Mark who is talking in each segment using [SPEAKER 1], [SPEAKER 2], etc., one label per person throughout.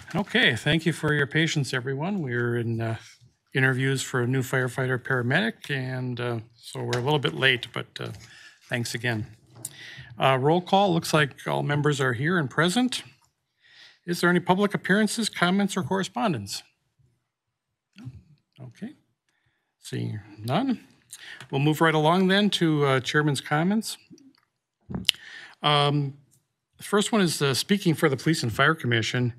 [SPEAKER 1] Okay, thank you for your patience, everyone. We're in interviews for a new firefighter paramedic, and so we're a little bit late, but thanks again. Roll call, looks like all members are here and present. Is there any public appearances, comments, or correspondence? Okay, seeing none. We'll move right along then to Chairman's comments. The first one is speaking for the Police and Fire Commission.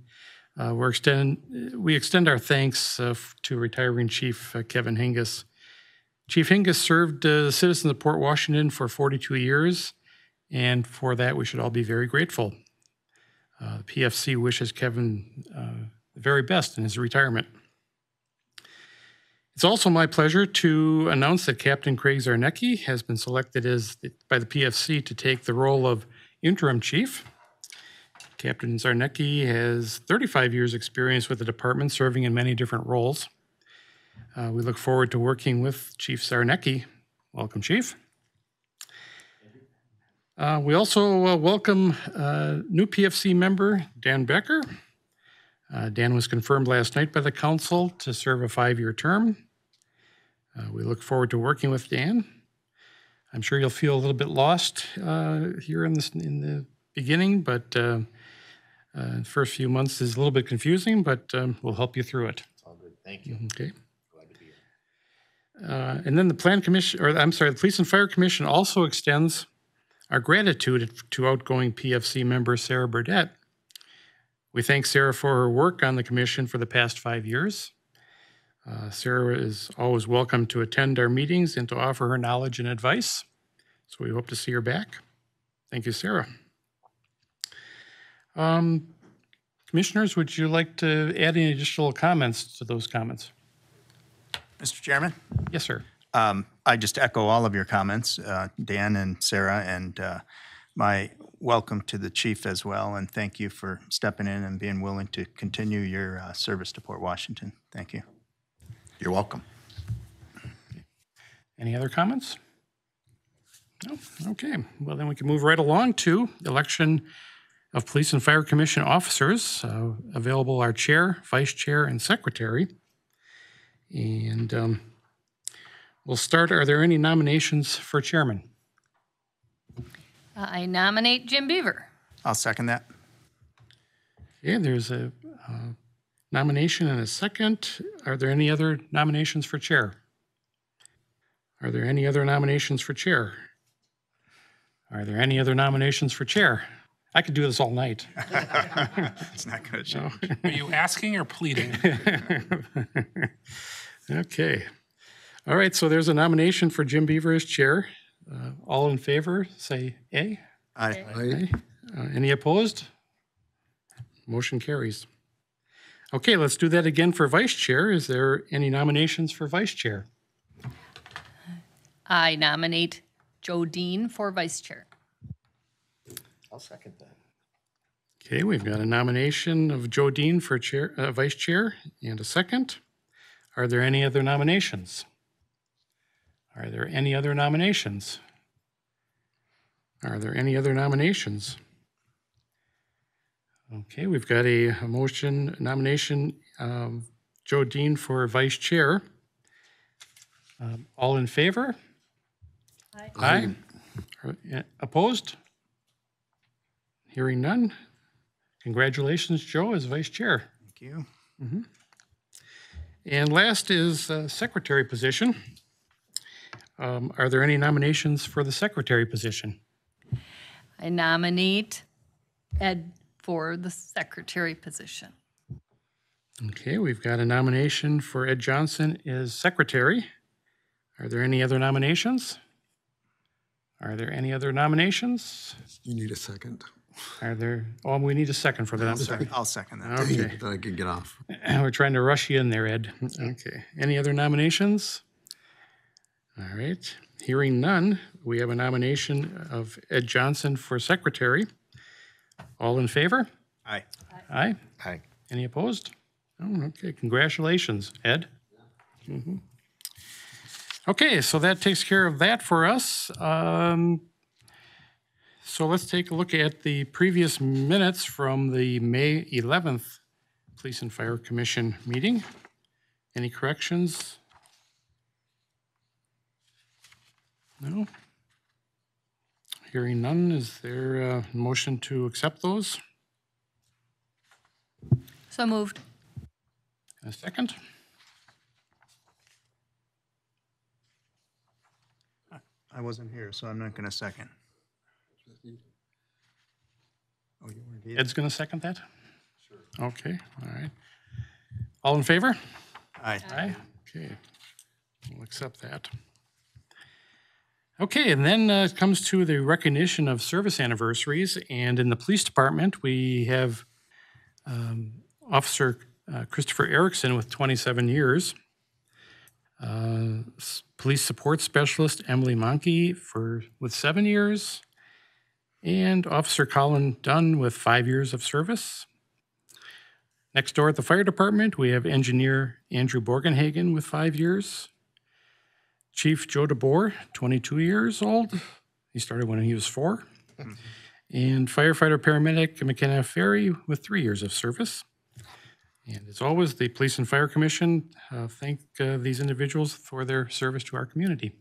[SPEAKER 1] We extend our thanks to retiring Chief Kevin Hingus. Chief Hingus served the citizens of Port Washington for 42 years, and for that we should all be very grateful. The PFC wishes Kevin the very best in his retirement. It's also my pleasure to announce that Captain Craig Zarnecki has been selected by the PFC to take the role of interim chief. Captain Zarnecki has 35 years experience with the department, serving in many different roles. We look forward to working with Chief Zarnecki. Welcome, Chief. We also welcome new PFC member, Dan Becker. Dan was confirmed last night by the council to serve a 5-year term. We look forward to working with Dan. I'm sure you'll feel a little bit lost here in the beginning, but the first few months is a little bit confusing, but we'll help you through it.
[SPEAKER 2] It's all good. Thank you.
[SPEAKER 1] Okay.
[SPEAKER 2] Glad to be here.
[SPEAKER 1] And then the the Police and Fire Commission also extends our gratitude to outgoing PFC member Sarah Burdett. We thank Sarah for her work on the commission for the past 5 years. Sarah is always welcome to attend our meetings and to offer her knowledge and advice. So we hope to see her back. Thank you, Sarah. Commissioners, would you like to add any additional comments to those comments?
[SPEAKER 3] Mr. Chairman?
[SPEAKER 1] Yes, sir.
[SPEAKER 3] I just echo all of your comments, Dan and Sarah, and my welcome to the chief as well, and thank you for stepping in and being willing to continue your service to Port Washington. Thank you.
[SPEAKER 2] You're welcome.
[SPEAKER 1] Any other comments? No? Okay. Well, then we can move right along to election of Police and Fire Commission officers. Available are chair, vice chair, and secretary. And we'll start. Are there any nominations for chairman?
[SPEAKER 4] I nominate Jim Beaver.
[SPEAKER 3] I'll second that.
[SPEAKER 1] Okay, there's a nomination and a second. Are there any other nominations for chair? Are there any other nominations for chair? Are there any other nominations for chair? I could do this all night.
[SPEAKER 3] It's not going to change.
[SPEAKER 5] Are you asking or pleading?
[SPEAKER 1] Okay. All right, so there's a nomination for Jim Beaver as chair. All in favor, say aye.
[SPEAKER 3] Aye.
[SPEAKER 1] Aye. Any opposed? Motion carries. Okay, let's do that again for vice chair. Is there any nominations for vice chair?
[SPEAKER 4] I nominate Joe Dean for vice chair.
[SPEAKER 2] I'll second that.
[SPEAKER 1] Okay, we've got a nomination of Joe Dean for chair, vice chair, and a second. Are there any other nominations? Are there any other nominations? Are there any other nominations? Okay, we've got a nomination, Joe Dean for vice chair. All in favor?
[SPEAKER 4] Aye.
[SPEAKER 1] Aye. Opposed? Hearing none. Congratulations, Joe, as vice chair.
[SPEAKER 3] Thank you.
[SPEAKER 1] And last is secretary position. Are there any nominations for the secretary position?
[SPEAKER 4] I nominate Ed for the secretary position.
[SPEAKER 1] Okay, we've got a nomination for Ed Johnson as secretary. Are there any other nominations? Are there any other nominations?
[SPEAKER 6] You need a second.
[SPEAKER 1] Are there, we need a second for that. I'm sorry.
[SPEAKER 3] I'll second that.
[SPEAKER 1] Okay,
[SPEAKER 6] Then I can get off.
[SPEAKER 1] we're trying to rush you in there, Ed. Okay, any other nominations? All right, hearing none, we have a nomination of Ed Johnson for secretary. All in favor?
[SPEAKER 3] Aye.
[SPEAKER 1] Aye.
[SPEAKER 2] Aye.
[SPEAKER 1] Any opposed? Oh, okay, congratulations, Ed. Okay, so that takes care of that for us. So let's take a look at the previous minutes from the May 11th Police and Fire Commission meeting. Any corrections? No? Hearing none, is there a motion to accept those?
[SPEAKER 4] So moved.
[SPEAKER 1] A second?
[SPEAKER 3] I wasn't here, so I'm not going to second. Oh, you weren't either.
[SPEAKER 1] Ed's going to second that? Sure. Okay, all right. All in favor?
[SPEAKER 3] Aye.
[SPEAKER 1] Aye. Okay, we'll accept that. Okay, and then it comes to the recognition of service anniversaries. And in the police department, we have Officer Christopher Erickson with 27 years. Police support specialist Emily Monkey with 7 years. And Officer Colin Dunn with 5 years of service. Next door at the fire department, we have engineer Andrew Borgenhagen with 5 years. Chief Joe DeBoer, 22 years old. He started when he was 4. And firefighter paramedic McKenna Ferry with 3 years of service. And as always, the Police and Fire Commission thank these individuals for their service to our community.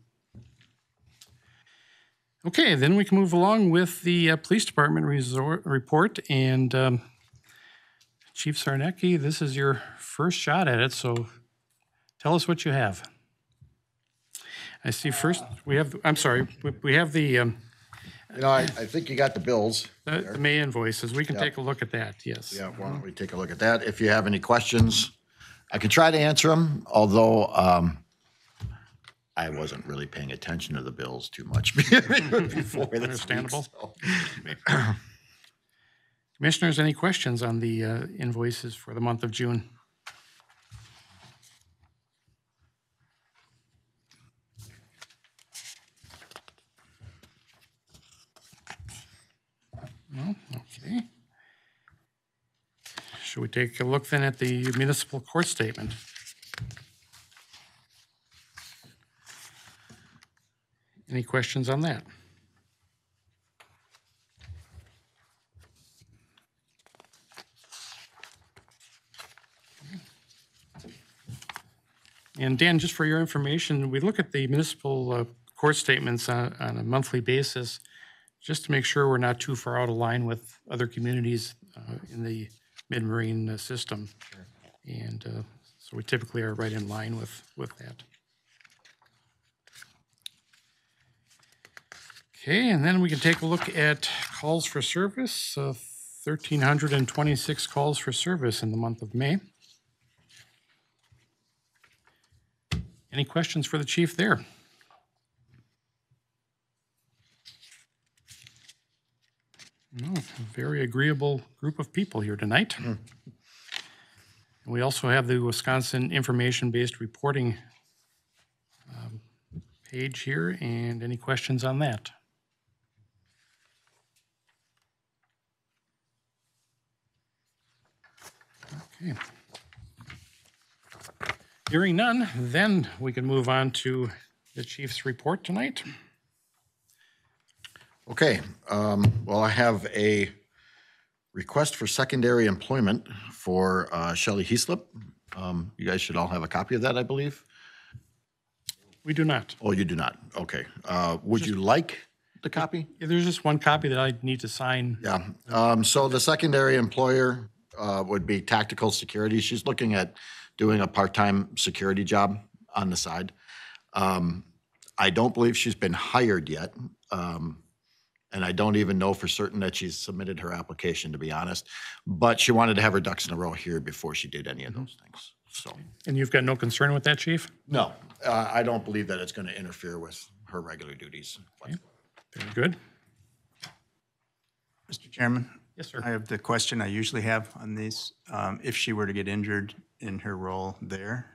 [SPEAKER 1] Okay, then we can move along with the Police Department report. And Chief Sarnecki, this is your first shot at it, so tell us what you have. I see first, we have, I'm sorry, we have the
[SPEAKER 2] I think you got the bills.
[SPEAKER 1] May invoices. We can take a look at that, yes.
[SPEAKER 2] Yeah, why don't we take a look at that? If you have any questions, I could try to answer them, although I wasn't really paying attention to the bills too much before this week,
[SPEAKER 1] Understandable.
[SPEAKER 2] so.
[SPEAKER 1] Commissioners, any questions on the invoices for the month of June? No? Okay. Should we take a look then at the municipal court statement? Any questions on that? And Dan, just for your information, we look at the municipal court statements on a monthly basis just to make sure we're not too far out of line with other communities in the mid-marine system. And so we typically are right in line with that. Okay, and then we can take a look at calls for service. 1,326 calls for service in the month of May. Any questions for the chief there? No, a very agreeable group of people here tonight. We also have the Wisconsin Information-Based Reporting page here, and any questions on that? Okay. Hearing none, then we can move on to the chief's report tonight.
[SPEAKER 2] Okay, well, I have a request for secondary employment for Shelley Heaslip. You guys should all have a copy of that, I believe.
[SPEAKER 1] We do not.
[SPEAKER 2] Oh, you do not? Okay. Would you like the copy?
[SPEAKER 1] Yeah, there's just one copy that I need to sign.
[SPEAKER 2] Yeah. So the secondary employer would be Tactical Security. She's looking at doing a part-time security job on the side. I don't believe she's been hired yet. And I don't even know for certain that she's submitted her application, to be honest. But she wanted to have her ducks in a row here before she did any of those things. So,
[SPEAKER 1] And you've got no concern with that, chief?
[SPEAKER 2] no, I don't believe that it's going to interfere with her regular duties.
[SPEAKER 1] Very good.
[SPEAKER 3] Mr. Chairman?
[SPEAKER 1] Yes, sir.
[SPEAKER 3] I have the question I usually have on these. If she were to get injured in her role there,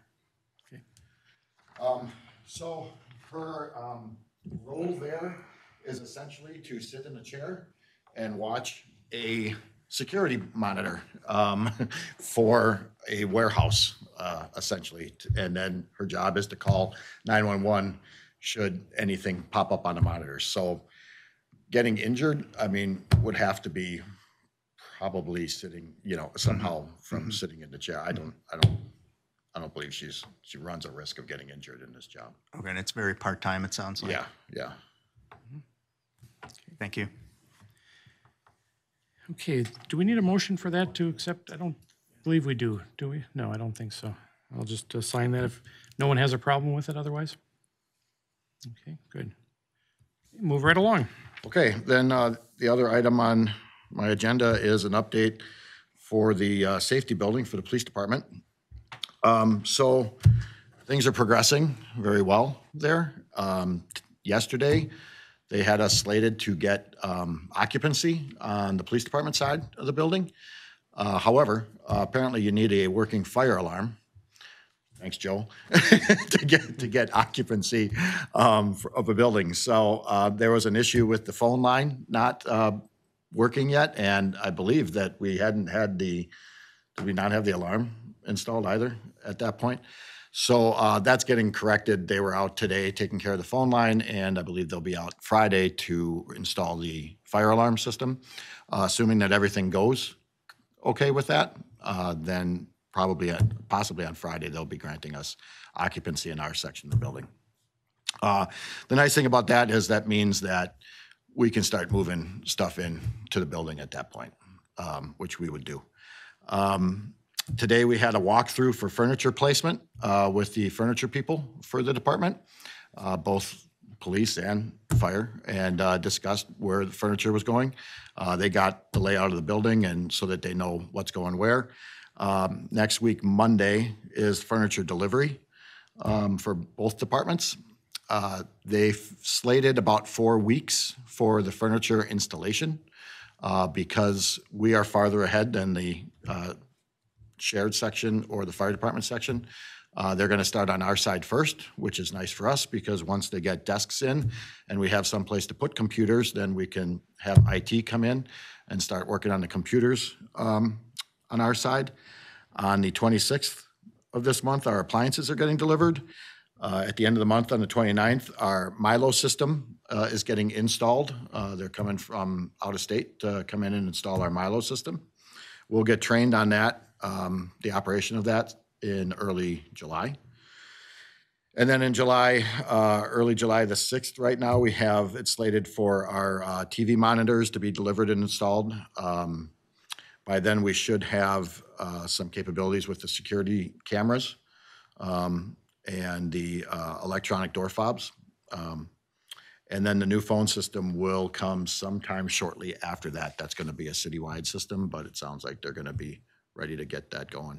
[SPEAKER 2] So her role there is essentially to sit in a chair and watch a security monitor for a warehouse, essentially. And then her job is to call 911 should anything pop up on the monitor. So getting injured, I mean, would have to be probably sitting, somehow from sitting in the chair. I don't believe she runs a risk of getting injured in this job.
[SPEAKER 3] Okay, and it's very part-time, it sounds like.
[SPEAKER 2] Yeah.
[SPEAKER 3] Thank you.
[SPEAKER 1] Okay, do we need a motion for that to accept? I don't believe we do we? No, I don't think so. I'll just sign that if no one has a problem with it otherwise. Okay, good. Move right along.
[SPEAKER 2] Okay, then the other item on my agenda is an update for the safety building for the police department. So things are progressing very well there. Yesterday, they had us slated to get occupancy on the police department side of the building. However, apparently you need a working fire alarm. Thanks, Joe, to get occupancy of a building. So there was an issue with the phone line not working yet, and I believe that we hadn't had did we not have the alarm installed either at that point? So that's getting corrected. They were out today taking care of the phone line, and I believe they'll be out Friday to install the fire alarm system. Assuming that everything goes okay with that, then possibly on Friday, they'll be granting us occupancy in our section of the building. The nice thing about that is that means that we can start moving stuff in to the building at that point, which we would do. Today, we had a walkthrough for furniture placement with the furniture people for the department, both police and fire, and discussed where the furniture was going. They got the layout of the building and so that they know what's going where. Next week, Monday, is furniture delivery for both departments. They've slated about 4 weeks for the furniture installation because we are farther ahead than the shared section or the fire department section. They're going to start on our side first, which is nice for us because once they get desks in and we have some place to put computers, then we can have IT come in and start working on the computers on our side. On the 26th of this month, our appliances are getting delivered. At the end of the month, on the 29th, our Milo system is getting installed. They're coming from out of state to come in and install our Milo system. We'll get trained on that, the operation of that, in early July. And then in July, early July the 6th, right now, we have it slated for our TV monitors to be delivered and installed. By then, we should have some capabilities with the security cameras and the electronic door fobs. And then the new phone system will come sometime shortly after that. That's going to be a citywide system, but it sounds like they're going to be ready to get that going.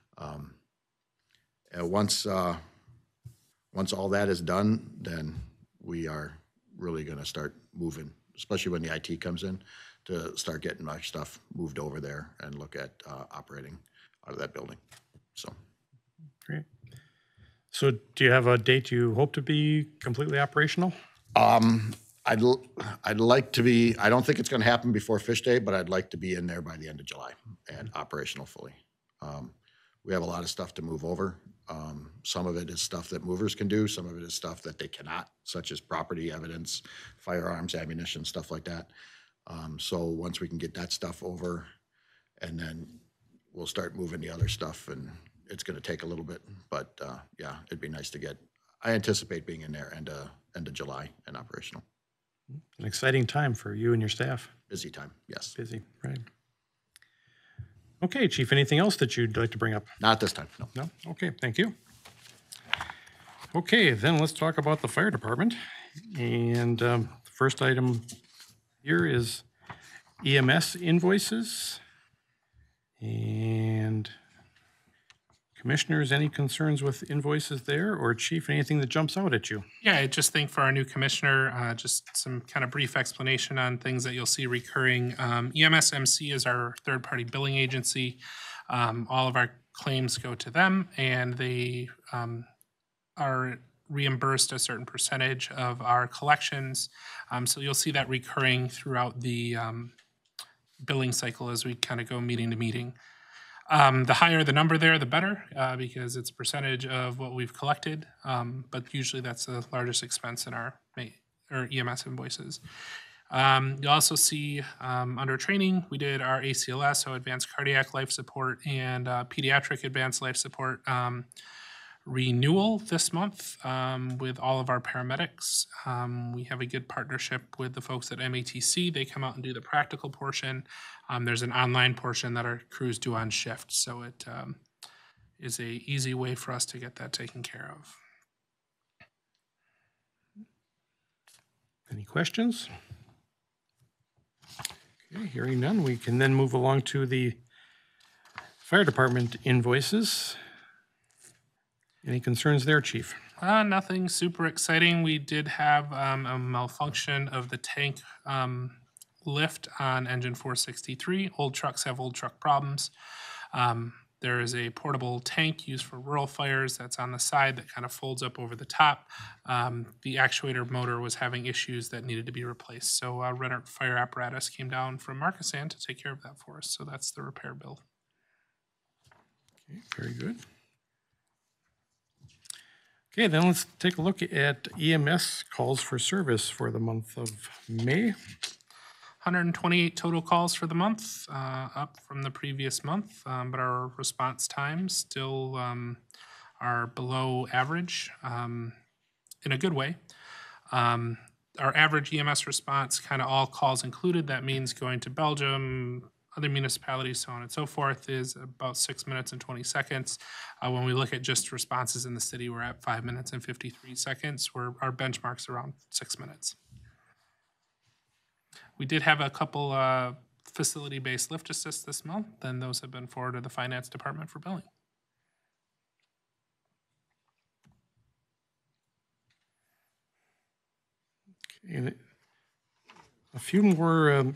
[SPEAKER 2] And once all that is done, then we are really going to start moving, especially when the IT comes in, to start getting our stuff moved over there and look at operating out of that building. So,
[SPEAKER 1] Great. So do you have a date you hope to be completely operational?
[SPEAKER 2] I'd like to be, I don't think it's going to happen before Fish Day, but I'd like to be in there by the end of July and operational fully. We have a lot of stuff to move over. Some of it is stuff that movers can do. Some of it is stuff that they cannot, such as property evidence, firearms, ammunition, stuff like that. So once we can get that stuff over, and then we'll start moving the other stuff, and it's going to take a little bit, but yeah, it'd be nice to get. I anticipate being in there end of July and operational.
[SPEAKER 1] An exciting time for you and your staff.
[SPEAKER 2] Busy time, yes.
[SPEAKER 1] Busy, right? Okay, Chief, anything else that you'd like to bring up?
[SPEAKER 2] Not this time, no.
[SPEAKER 1] No? Okay, thank you. Okay, then let's talk about the fire department. And the first item here is EMS invoices. And commissioners, any concerns with invoices there? Or Chief, anything that jumps out at you?
[SPEAKER 5] Yeah, I just think for our new commissioner, just some kind of brief explanation on things that you'll see recurring. EMS MC is our third-party billing agency. All of our claims go to them, and they are reimbursed a certain percentage of our collections. So you'll see that recurring throughout the billing cycle as we kind of go meeting to meeting. The higher the number there, the better, because it's a percentage of what we've collected. But usually that's the largest expense in our EMS invoices. You also see under training, we did our ACLS, so Advanced Cardiac Life Support, and Pediatric Advanced Life Support renewal this month with all of our paramedics. We have a good partnership with the folks at MATC. They come out and do the practical portion. There's an online portion that our crews do on shift, so it is a easy way for us to get that taken care of.
[SPEAKER 1] Any questions? Okay, hearing none, we can then move along to the fire department invoices. Any concerns there, Chief?
[SPEAKER 5] Nothing super exciting. We did have a malfunction of the tank lift on engine 463. Old trucks have old truck problems. There is a portable tank used for rural fires that's on the side that kind of folds up over the top. The actuator motor was having issues that needed to be replaced. So Renner Fire Apparatus came down from Markesan to take care of that for us. So that's the repair bill.
[SPEAKER 1] Okay, very good. Okay, then let's take a look at EMS calls for service for the month of May.
[SPEAKER 5] 128 total calls for the month, up from the previous month, but our response times still are below average in a good way. Our average EMS response, kind of all calls included, that means going to Belgium, other municipalities, so on and so forth, is about 6 minutes and 20 seconds. When we look at just responses in the city, we're at 5 minutes and 53 seconds, where our benchmark's around 6 minutes. We did have a couple facility-based lift assists this month, and those have been forwarded to the finance department for billing.
[SPEAKER 1] Okay, and a few more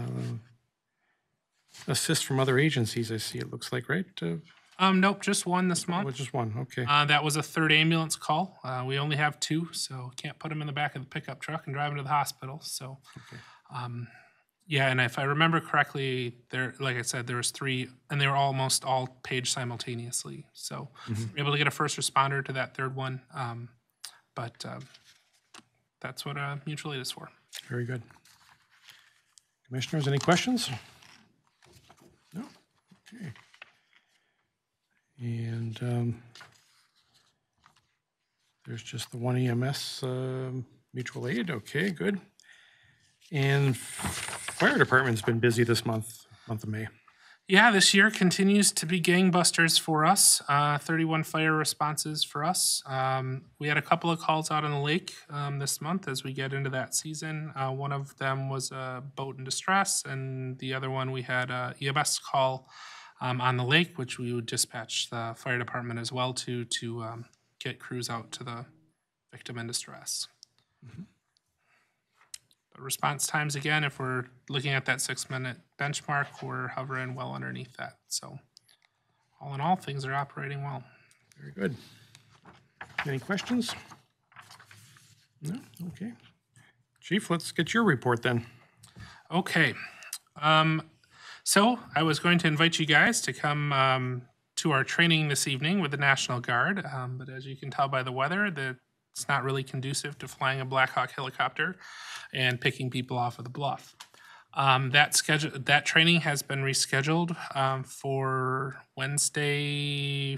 [SPEAKER 1] assists from other agencies, I see, it looks like, right?
[SPEAKER 5] Nope, just one this month.
[SPEAKER 1] Just one, okay.
[SPEAKER 5] That was a third ambulance call. We only have two, so can't put them in the back of the pickup truck and drive them to the hospital. So, yeah, and if I remember correctly, there, like I said, there was three, and they were almost all paged simultaneously. So, we were able to get a first responder to that third one. But that's what mutual aid is for.
[SPEAKER 1] Very good. Commissioners, any questions? No? Okay. And there's just the one EMS mutual aid. Okay, good. And fire department's been busy this month of May.
[SPEAKER 5] Yeah, this year continues to be gangbusters for us. 31 fire responses for us. We had a couple of calls out on the lake this month as we get into that season. One of them was a boat in distress, and the other one we had a EMS call on the lake, which we would dispatch the fire department as well to get crews out to the victim in distress. But response times, again, if we're looking at that 6 minute benchmark, we're hovering well underneath that. So all in all, things are operating well.
[SPEAKER 1] Very good. Any questions? No? Okay. Chief, let's get your report then.
[SPEAKER 5] Okay. So I was going to invite you guys to come to our training this evening with the National Guard. But as you can tell by the weather, it's not really conducive to flying a Black Hawk helicopter and picking people off of the bluff. That training has been rescheduled for Wednesday,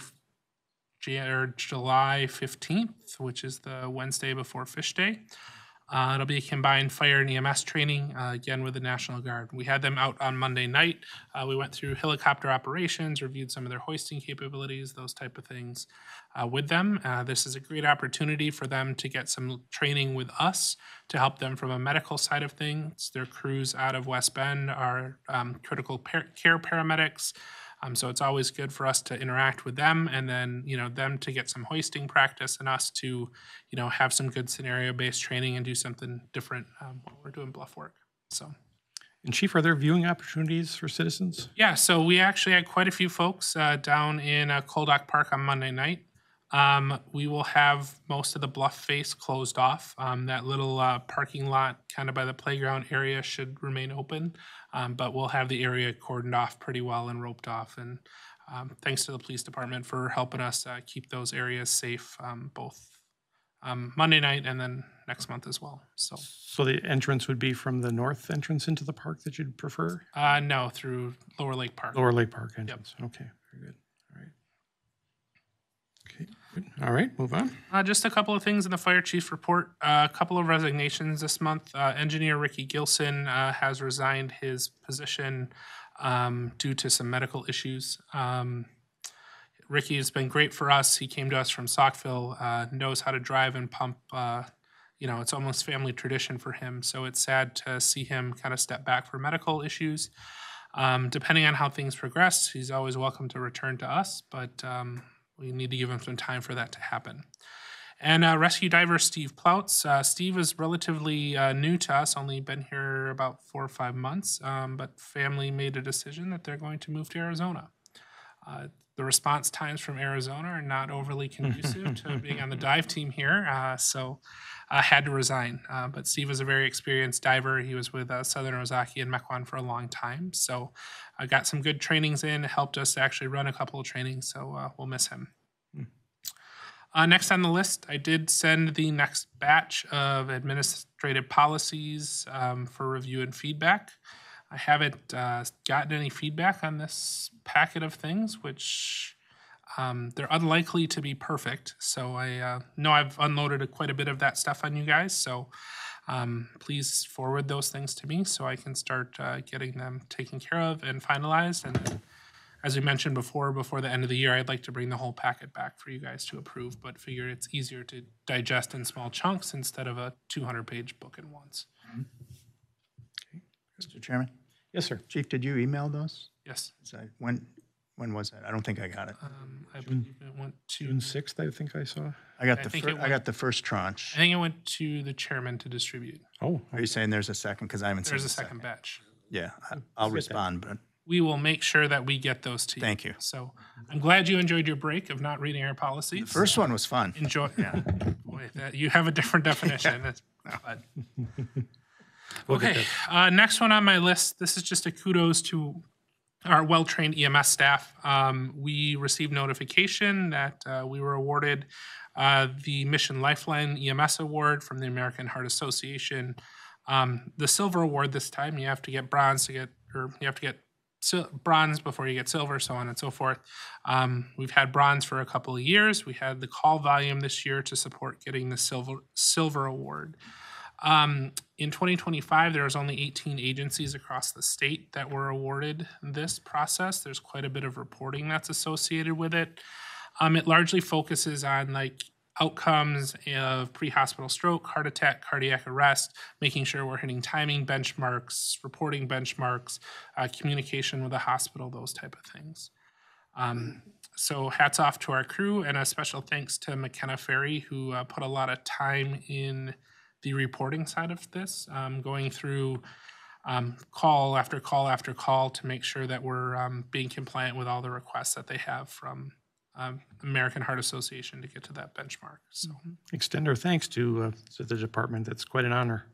[SPEAKER 5] July 15th, which is the Wednesday before Fish Day. It'll be a combined fire and EMS training, again with the National Guard. We had them out on Monday night. We went through helicopter operations, reviewed some of their hoisting capabilities, those type of things with them. This is a great opportunity for them to get some training with us to help them from a medical side of things. Their crews out of West Bend are critical care paramedics. So it's always good for us to interact with them, and then, them to get some hoisting practice and us to, have some good scenario-based training and do something different while we're doing bluff work. So.
[SPEAKER 1] And Chief, are there viewing opportunities for citizens?
[SPEAKER 5] Yeah, so we actually had quite a few folks down in Coldock Park on Monday night. We will have most of the bluff face closed off. That little parking lot kind of by the playground area should remain open, but we'll have the area cordoned off pretty well and roped off. And thanks to the police department for helping us keep those areas safe, both Monday night and then next month as well.
[SPEAKER 1] So the entrance would be from the north entrance into the park that you'd prefer?
[SPEAKER 5] No, through Lower Lake Park.
[SPEAKER 1] Lower Lake Park entrance. Okay, very good. All right. Okay, good. All right, move on.
[SPEAKER 5] Just a couple of things in the fire chief report. A couple of resignations this month. Engineer Ricky Gilson has resigned his position due to some medical issues. Ricky has been great for us. He came to us from Saukville, knows how to drive and pump. It's almost family tradition for him. So it's sad to see him kind of step back for medical issues. Depending on how things progress, he's always welcome to return to us, but we need to give him some time for that to happen. And rescue diver Steve Ploutz. Steve is relatively new to us, only been here about 4 or 5 months, but family made a decision that they're going to move to Arizona. The response times from Arizona are not overly conducive to being on the dive team here, so I had to resign. But Steve was a very experienced diver. He was with Southern Ozaki and Mequon for a long time, so I got some good trainings in, helped us actually run a couple of trainings, so we'll miss him. Next on the list, I did send the next batch of administrative policies for review and feedback. I haven't gotten any feedback on this packet of things, which they're unlikely to be perfect. So I know I've unloaded quite a bit of that stuff on you guys. So please forward those things to me so I can start getting them taken care of and finalized. And as we mentioned before the end of the year, I'd like to bring the whole packet back for you guys to approve, but figure it's easier to digest in small chunks instead of a 200-page book at once.
[SPEAKER 3] Mr. Chairman?
[SPEAKER 1] Yes, sir.
[SPEAKER 3] Chief, did you email those?
[SPEAKER 5] Yes.
[SPEAKER 3] When was that? I don't think I got it.
[SPEAKER 5] I believe it went to.
[SPEAKER 1] June 6th, I think I saw.
[SPEAKER 3] I got
[SPEAKER 5] I
[SPEAKER 3] got the first tranche.
[SPEAKER 5] I think it went to the chairman to distribute.
[SPEAKER 1] Oh,
[SPEAKER 3] Are you saying there's a second? Because I haven't seen
[SPEAKER 5] There's
[SPEAKER 3] the
[SPEAKER 5] a second batch.
[SPEAKER 3] Yeah, I'll respond, but
[SPEAKER 5] We will make sure that we get those to you.
[SPEAKER 3] Thank you.
[SPEAKER 5] So I'm glad you enjoyed your break of not reading our policies.
[SPEAKER 3] the first one was fun.
[SPEAKER 5] Enjoy. Yeah. Boy, you have a different definition. But-
[SPEAKER 1] We'll get
[SPEAKER 5] Okay. Next one on my list. This is just a kudos to our well-trained EMS staff. We received notification that we were awarded the Mission Lifeline EMS Award from the American Heart Association. The silver award this time, you have to get bronze bronze before you get silver, so on and so forth. We've had bronze for a couple of years. We had the call volume this year to support getting the silver award. In 2025, there was only 18 agencies across the state that were awarded this process. There's quite a bit of reporting that's associated with it. It largely focuses on outcomes of pre-hospital stroke, heart attack, cardiac arrest, making sure we're hitting timing benchmarks, reporting benchmarks, communication with the hospital, those type of things. So hats off to our crew, and a special thanks to McKenna Ferry, who put a lot of time in the reporting side of this, going through call after call after call to make sure that we're being compliant with all the requests that they have from American Heart Association to get to that benchmark. So
[SPEAKER 1] extend our thanks to the department. That's quite an honor.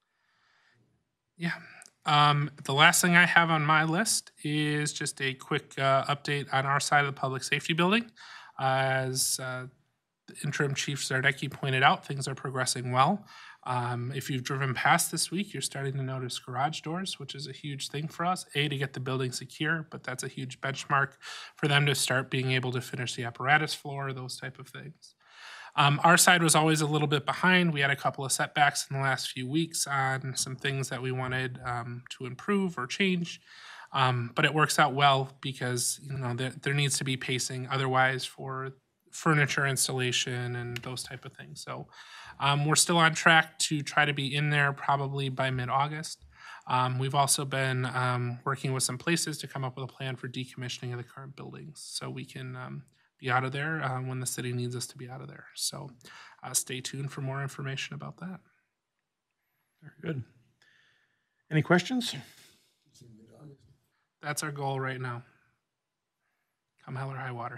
[SPEAKER 5] yeah. The last thing I have on my list is just a quick update on our side of the public safety building. As Interim Chief Zardecki pointed out, things are progressing well. If you've driven past this week, you're starting to notice garage doors, which is a huge thing for us. To get the building secure, but that's a huge benchmark for them to start being able to finish the apparatus floor, those type of things. Our side was always a little bit behind. We had a couple of setbacks in the last few weeks on some things that we wanted to improve or change. But it works out well because there needs to be pacing otherwise for furniture installation and those type of things. So we're still on track to try to be in there probably by mid-August. We've also been working with some places to come up with a plan for decommissioning of the current buildings so we can be out of there when the city needs us to be out of there. So stay tuned for more information about that.
[SPEAKER 1] Very good. Any questions?
[SPEAKER 5] That's our goal right now. Come hell or high water.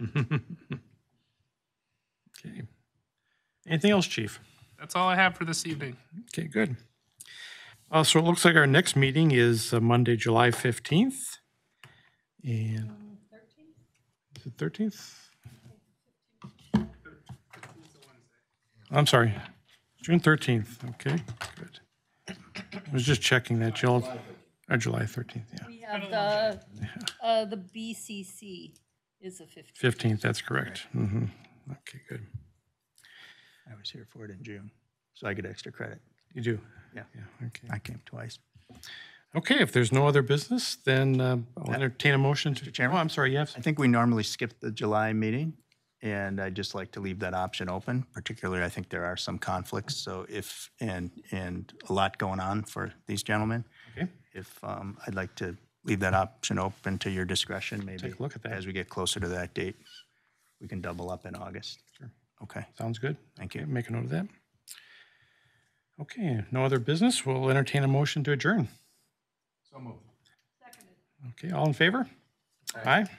[SPEAKER 1] Okay. Anything else, Chief?
[SPEAKER 5] That's all I have for this evening.
[SPEAKER 1] Okay, good. So it looks like our next meeting is Monday, July 15th. And is it 13th? I'm sorry, June 13th. Okay, good. I was just checking that, Jill. Or July 13th, yeah.
[SPEAKER 4] We have the BCC is the 15th.
[SPEAKER 1] 15th, that's correct. Okay, good.
[SPEAKER 3] I was here for it in June, so I get extra credit.
[SPEAKER 1] You do?
[SPEAKER 3] Yeah.
[SPEAKER 1] Yeah, okay.
[SPEAKER 3] I came twice.
[SPEAKER 1] Okay, if there's no other business, then I'll entertain a motion to.
[SPEAKER 3] Chairman?
[SPEAKER 1] Oh, I'm sorry, yes.
[SPEAKER 3] I think we normally skip the July meeting, and I'd just like to leave that option open. Particularly, I think there are some conflicts, so if, and a lot going on for these gentlemen.
[SPEAKER 1] Okay.
[SPEAKER 3] If, I'd like to leave that option open to your discretion, maybe.
[SPEAKER 1] Take a look at that.
[SPEAKER 3] As we get closer to that date, we can double up in August.
[SPEAKER 1] Sure.
[SPEAKER 3] Okay,
[SPEAKER 1] Sounds good.
[SPEAKER 3] thank
[SPEAKER 1] Okay,
[SPEAKER 3] you.
[SPEAKER 1] make a note of that. Okay, no other business. We'll entertain a motion to adjourn. So moved. Okay, all in favor? Aye.